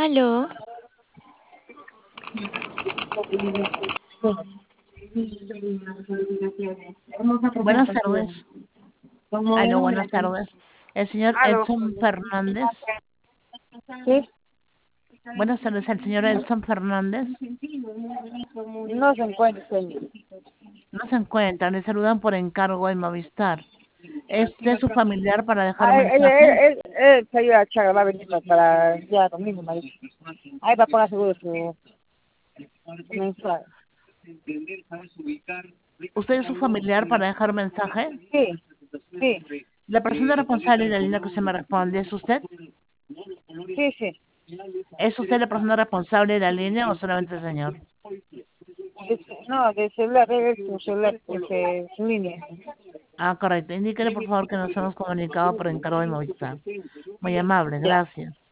Aló, Buenas tardes. Aló, buenas tardes. El señor Aló. Edson Fernández. Sí, Buenas tardes, el señor Edson Fernández. no se encuentra, señor. No se encuentra, le saludan por encargo de Movistar. ¿Es usted su familiar para dejar Ah, mensaje? se iba a echar, va a venir para ya conmigo, me dice. Ahí va a pagar seguro su mensual. ¿Usted es su familiar para dejar mensaje? Sí, sí, La persona responsable de la línea que se me responde, ¿es usted? sí, sí. ¿Es usted la persona responsable de la línea o solamente el señor? No, de celular, es su celular, su línea. Ah, correcto. Indíquele por favor que nos hemos comunicado por encargo de Movistar. Muy amable, Ya. gracias.